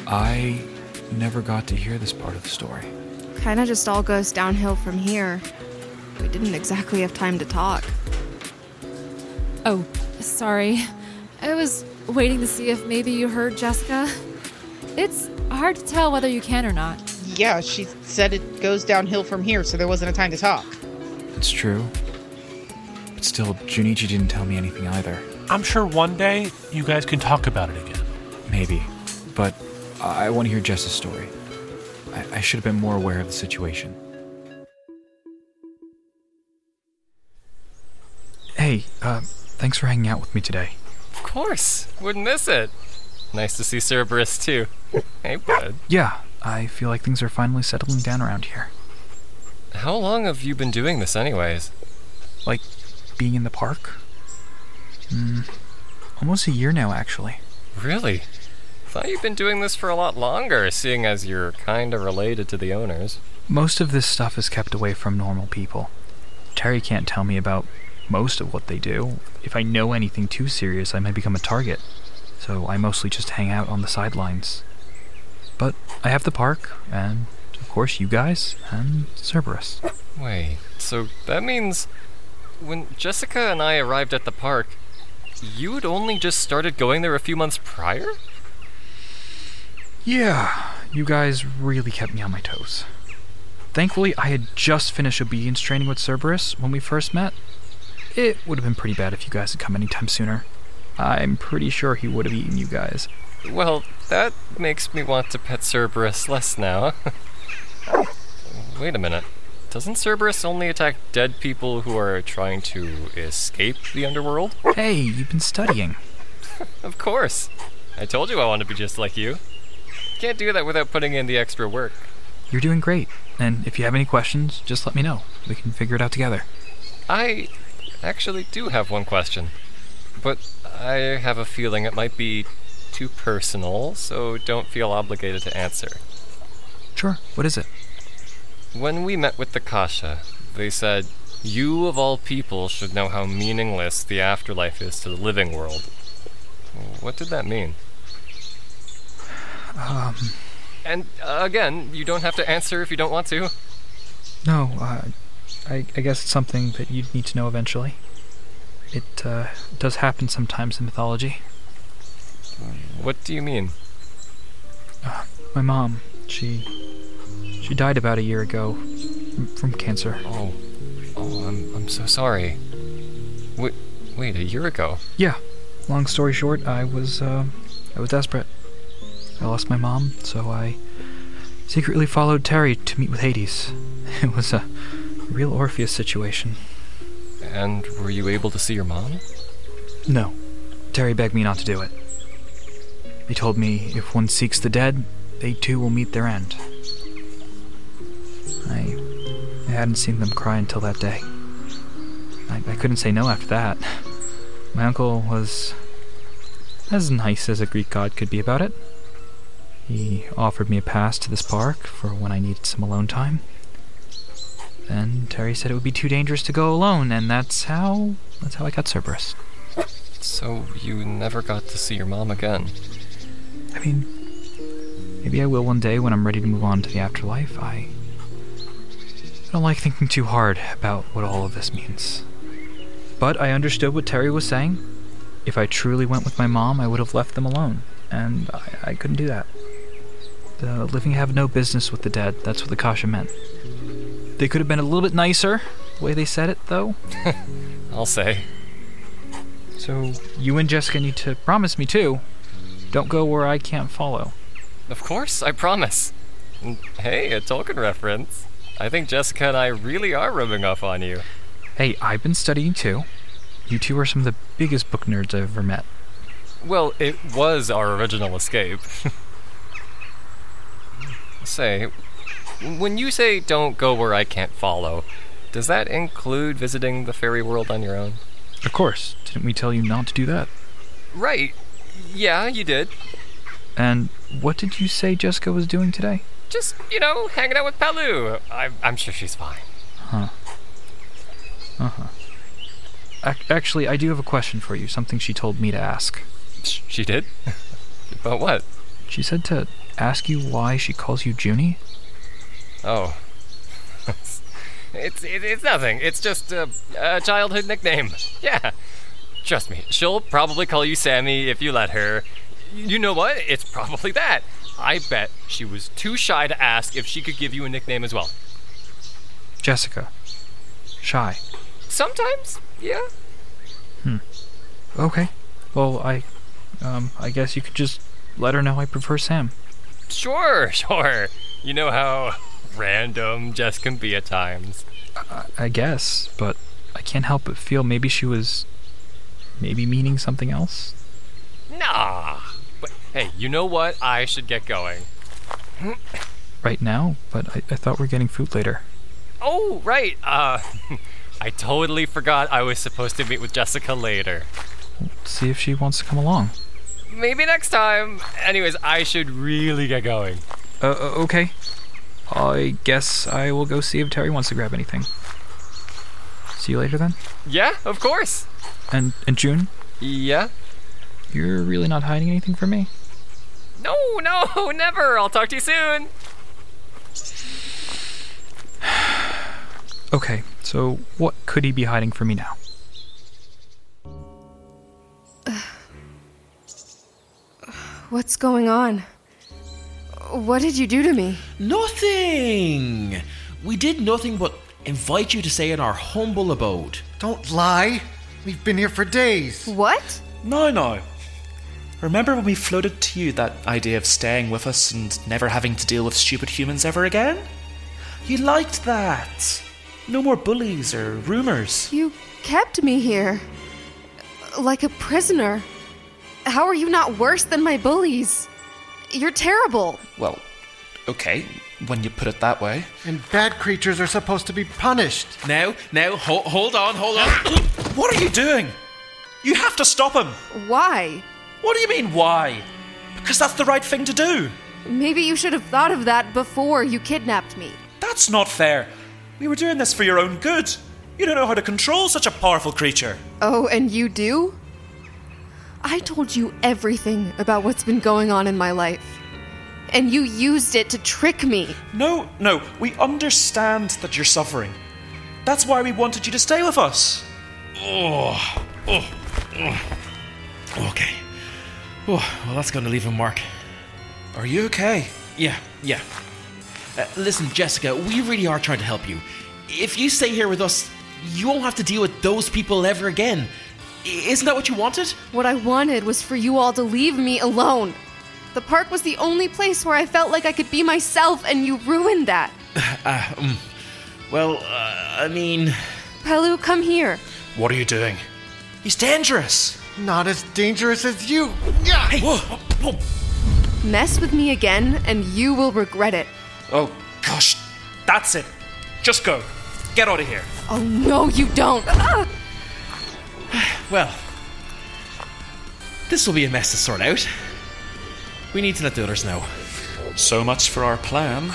I never got to hear this part of the story. Kinda just all goes downhill from here. We didn't exactly have time to talk. Oh, sorry. I was waiting to see if maybe you heard Jessica. It's hard to tell whether you can or not. Yeah, she said it goes downhill from here, so there wasn't a time to talk. It's true. But still, Junichi didn't tell me anything either. I'm sure one day you guys can talk about it again. Maybe. But I want to hear Jess's story. I should have been more aware of the situation. Hey, thanks for hanging out with me today. Of course. Wouldn't miss it. Nice to see Cerberus, too. Hey, bud. Yeah, I feel like things are finally settling down around here. How long have you been doing this anyways? Like, being in the park? Almost a year now, actually. Really? Thought you'd been doing this for a lot longer, seeing as you're kinda related to the owners. Most of this stuff is kept away from normal people. Terry can't tell me about most of what they do. If I know anything too serious, I might become a target. So I mostly just hang out on the sidelines. But I have the park, and of course you guys, and Cerberus. Wait, so that means when Jessica and I arrived at the park, you'd only just started going there a few months prior? Yeah, you guys really kept me on my toes. Thankfully, I had just finished obedience training with Cerberus when we first met. It would have been pretty bad if you guys had come anytime sooner. I'm pretty sure he would have eaten you guys. Well, that makes me want to pet Cerberus less now. Wait a minute. Doesn't Cerberus only attack dead people who are trying to escape the underworld? Hey, you've been studying. Of course. I told you I want to be just like you. Can't do that without putting in the extra work. You're doing great, and if you have any questions, just let me know. We can figure it out together. I actually do have one question, but I have a feeling it might be too personal, so don't feel obligated to answer. Sure, what is it? When we met with the Kasha, they said, you of all people should know how meaningless the afterlife is to the living world. What did that mean? And again, you don't have to answer if you don't want to. No, I guess it's something that you'd need to know eventually. It does happen sometimes in mythology. What do you mean? My mom, she died about a year ago from cancer. Oh, I'm so sorry. Wait, a year ago? Yeah. Long story short, I was desperate. I lost my mom, so I secretly followed Terry to meet with Hades. It was a real Orpheus situation. And were you able to see your mom? No. Terry begged me not to do it. He told me if one seeks the dead, they too will meet their end. I hadn't seen them cry until that day. I couldn't say no after that. My uncle was as nice as a Greek god could be about it. He offered me a pass to this park for when I needed some alone time. Then Terry said it would be too dangerous to go alone, and that's how I got Cerberus. So you never got to see your mom again? I mean, maybe I will one day when I'm ready to move on to the afterlife. I don't like thinking too hard about what all of this means. But I understood what Terry was saying. If I truly went with my mom, I would have left them alone, and I couldn't do that. The living have no business with the dead. That's what the Kasha meant. They could have been a little bit nicer, the way they said it, though. I'll say. So, you and Jessica need to promise me, too. Don't go where I can't follow. Of course, I promise. And hey, a Tolkien reference. I think Jessica and I really are rubbing off on you. Hey, I've been studying, too. You two are some of the biggest book nerds I've ever met. Well, it was our original escape. Say, when you say don't go where I can't follow, does that include visiting the fairy world on your own? Of course. Didn't we tell you not to do that? Right. Yeah, you did. And what did you say Jessica was doing today? Just, hanging out with Palu. I'm sure she's fine. Huh. Uh-huh. Actually, I do have a question for you, something she told me to ask. She did? About what? She said to ask you why she calls you Junie? Oh. It's nothing. It's just a childhood nickname. Yeah. Trust me, she'll probably call you Sammy if you let her. You know what? It's probably that. I bet she was too shy to ask if she could give you a nickname as well. Jessica. Shy. Sometimes, yeah. Okay. Well, I guess you could just let her know I prefer Sam. Sure. You know how random Jess can be at times. I guess, but I can't help but feel maybe she was meaning something else. Nah. But hey, you know what? I should get going. Right now? But I thought we were getting food later. Oh, right. I totally forgot I was supposed to meet with Jessica later. See if she wants to come along. Maybe next time. Anyways, I should really get going. Okay. I guess I will go see if Terry wants to grab anything. See you later then? Yeah, of course. And June? Yeah? You're really not hiding anything from me? No, never. I'll talk to you soon. Okay, so what could he be hiding from me now? What's going on? What did you do to me? Nothing! We did nothing but invite you to stay in our humble abode. Don't lie. We've been here for days. What? No. Remember when we floated to you that idea of staying with us and never having to deal with stupid humans ever again? You liked that. No more bullies or rumors. You kept me here. Like a prisoner. How are you not worse than my bullies? You're terrible. Well, okay, when you put it that way. And bad creatures are supposed to be punished. Now, hold on. What are you doing? You have to stop him. Why? What do you mean, why? Because that's the right thing to do. Maybe you should have thought of that before you kidnapped me. That's not fair. We were doing this for your own good. You don't know how to control such a powerful creature. Oh, and you do? I told you everything about what's been going on in my life. And you used it to trick me. No, we understand that you're suffering. That's why we wanted you to stay with us. Okay. Well, that's going to leave a mark. Are you okay? Yeah. Listen, Jessica, we really are trying to help you. If you stay here with us, you won't have to deal with those people ever again. Isn't that what you wanted? What I wanted was for you all to leave me alone. The park was the only place where I felt like I could be myself, and you ruined that. I mean... Pelu, come here. What are you doing? He's dangerous. Not as dangerous as you. Yeah. Hey. Whoa. Mess with me again, and you will regret it. Oh, gosh. That's it. Just go. Get out of here. Oh, no, you don't. Well, this will be a mess to sort out. We need to let the others know. So much for our plan.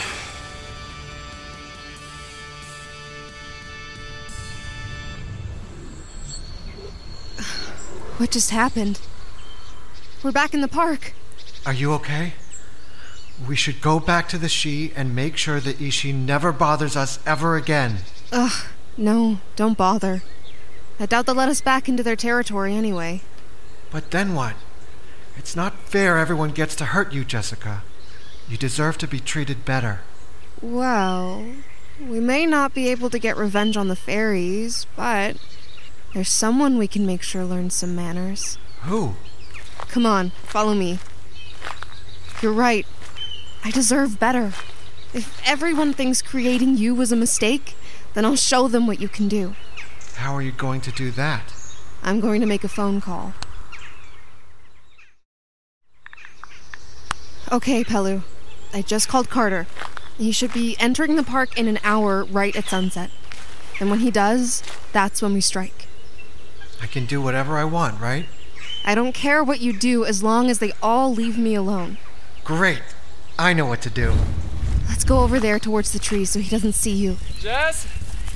What just happened? We're back in the park. Are you okay? We should go back to the Shi and make sure that Ishi never bothers us ever again. Ugh, no, don't bother. I doubt they'll let us back into their territory anyway. But then what? It's not fair everyone gets to hurt you, Jessica. You deserve to be treated better. Well, we may not be able to get revenge on the fairies, but there's someone we can make sure learns some manners. Who? Come on, follow me. You're right. I deserve better. If everyone thinks creating you was a mistake, then I'll show them what you can do. How are you going to do that? I'm going to make a phone call. Okay, Pelu. I just called Carter. He should be entering the park in an hour right at sunset. And when he does, that's when we strike. I can do whatever I want, right? I don't care what you do as long as they all leave me alone. Great. I know what to do. Let's go over there towards the trees so he doesn't see you. Jess!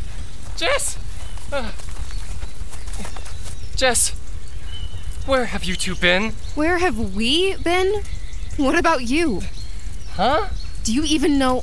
Jess! Where have you two been? Where have we been? What about you? Huh? Do you even know...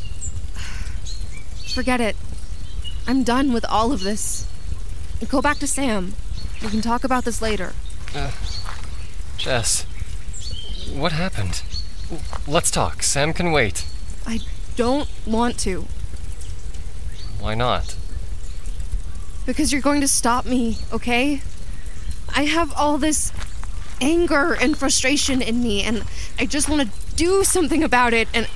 Forget it. I'm done with all of this. Go back to Sam. We can talk about this later. Jess, what happened? Let's talk. Sam can wait. I don't want to. Why not? Because you're going to stop me, okay? I have all this anger and frustration in me, and I just want to do something about it, and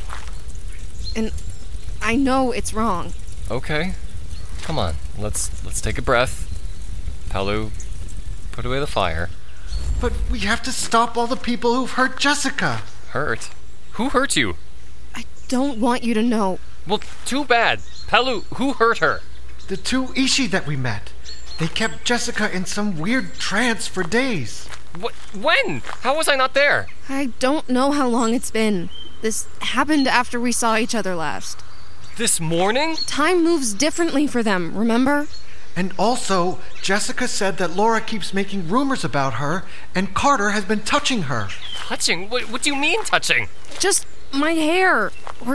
I know it's wrong. Okay. Come on. Let's take a breath. Palu, put away the fire. But we have to stop all the people who've hurt Jessica. Hurt? Who hurt you? I don't want you to know. Well, too bad. Palu, who hurt her? The two Ishi that we met. They kept Jessica in some weird trance for days. When? How was I not there? I don't know how long it's been. This happened after we saw each other last. This morning? Time moves differently for them, remember? And also, Jessica said that Laura keeps making rumors about her, and Carter has been touching her. Touching? What do you mean touching? Just my hair.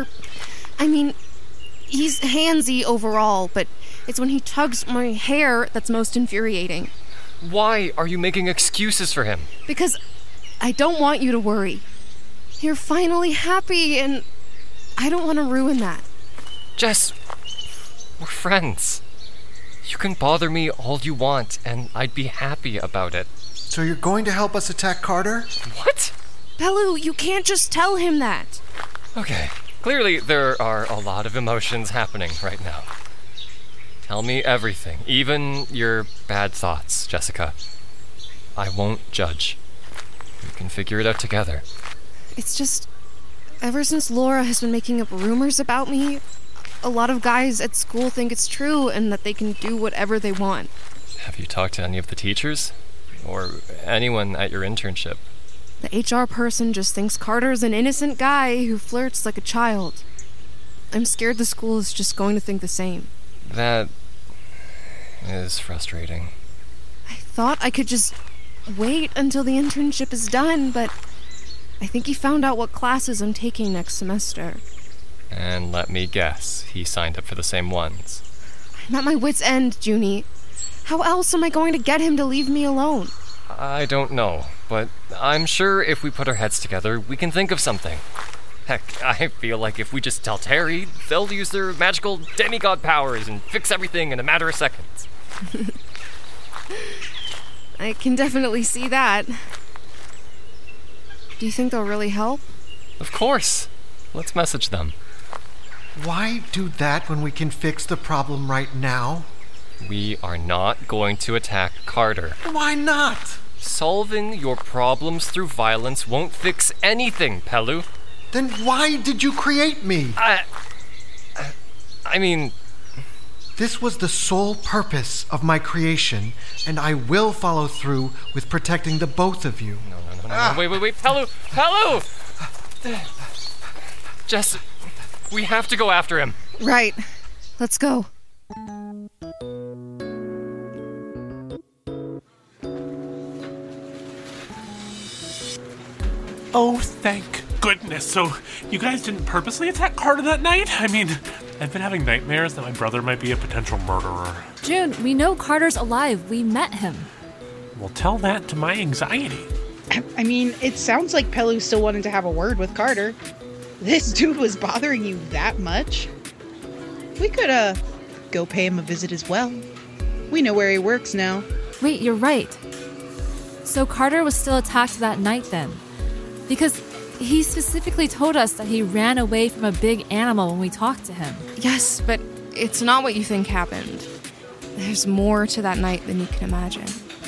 He's handsy overall, but it's when he tugs my hair that's most infuriating. Why are you making excuses for him? Because I don't want you to worry. You're finally happy, and I don't want to ruin that. Jess, we're friends. You can bother me all you want, and I'd be happy about it. So you're going to help us attack Carter? What? Palu, you can't just tell him that. Okay. Clearly, there are a lot of emotions happening right now. Tell me everything, even your bad thoughts, Jessica. I won't judge. We can figure it out together. It's just, ever since Laura has been making up rumors about me, a lot of guys at school think it's true and that they can do whatever they want. Have you talked to any of the teachers? Or anyone at your internship? The HR person just thinks Carter's an innocent guy who flirts like a child. I'm scared the school is just going to think the same. That is frustrating. I thought I could just wait until the internship is done, but I think he found out what classes I'm taking next semester. And let me guess, he signed up for the same ones. I'm at my wit's end, Junie. How else am I going to get him to leave me alone? I don't know, but I'm sure if we put our heads together, we can think of something. Heck, I feel like if we just tell Terry, they'll use their magical demigod powers and fix everything in a matter of seconds. I can definitely see that. Do you think they'll really help? Of course. Let's message them. Why do that when we can fix the problem right now? We are not going to attack Carter. Why not? Solving your problems through violence won't fix anything, Palu. Then why did you create me? I mean... This was the sole purpose of my creation, and I will follow through with protecting the both of you. No. Wait, Palu! Palu! Jess, we have to go after him. Right. Let's go. Oh, thank goodness. So, you guys didn't purposely attack Carter that night? I mean, I've been having nightmares that my brother might be a potential murderer. June, we know Carter's alive. We met him. Well, tell that to my anxiety. I mean, it sounds like Palu still wanted to have a word with Carter. This dude was bothering you that much? We could, go pay him a visit as well. We know where he works now. Wait, you're right. So Carter was still attacked that night then? Because he specifically told us that he ran away from a big animal when we talked to him. Yes, but it's not what you think happened. There's more to that night than you can imagine.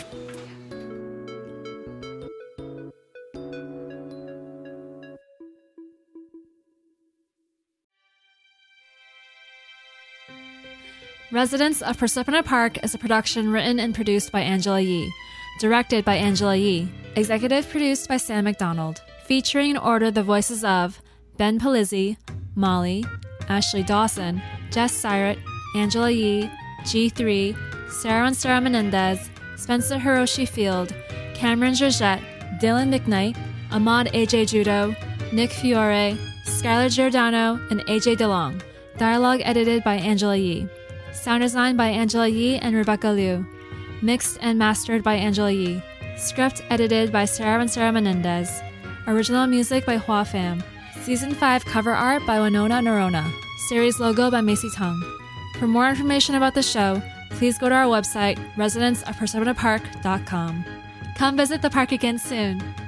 Residents of Persephone Park is a production written and produced by Angela Yee, directed by Angela Yee, executive produced by Sam McDonald, featuring in order the voices of Ben Palizzi, Molly, Ashley Dawson, Jess Syrett, Angela Yee, G3, Sarah Menendez, Spencer Hiroshi Field, Cameron Georgette, Dylan McKnight, Ahmad AJ Judo, Nick Fiore, Skylar Giordano, and AJ DeLong. Dialogue edited by Angela Yee. Sound design by Angela Yee and Rebecca Liu. Mixed and mastered by Angela Yee. Script edited by Sarah and Sarah Menendez. Original music by Hua Pham. Season 5 cover art by Winona Norona. Series logo by Macy Tung. For more information about the show, please go to our website, residenceofperseponapark.com. Come visit the park again soon.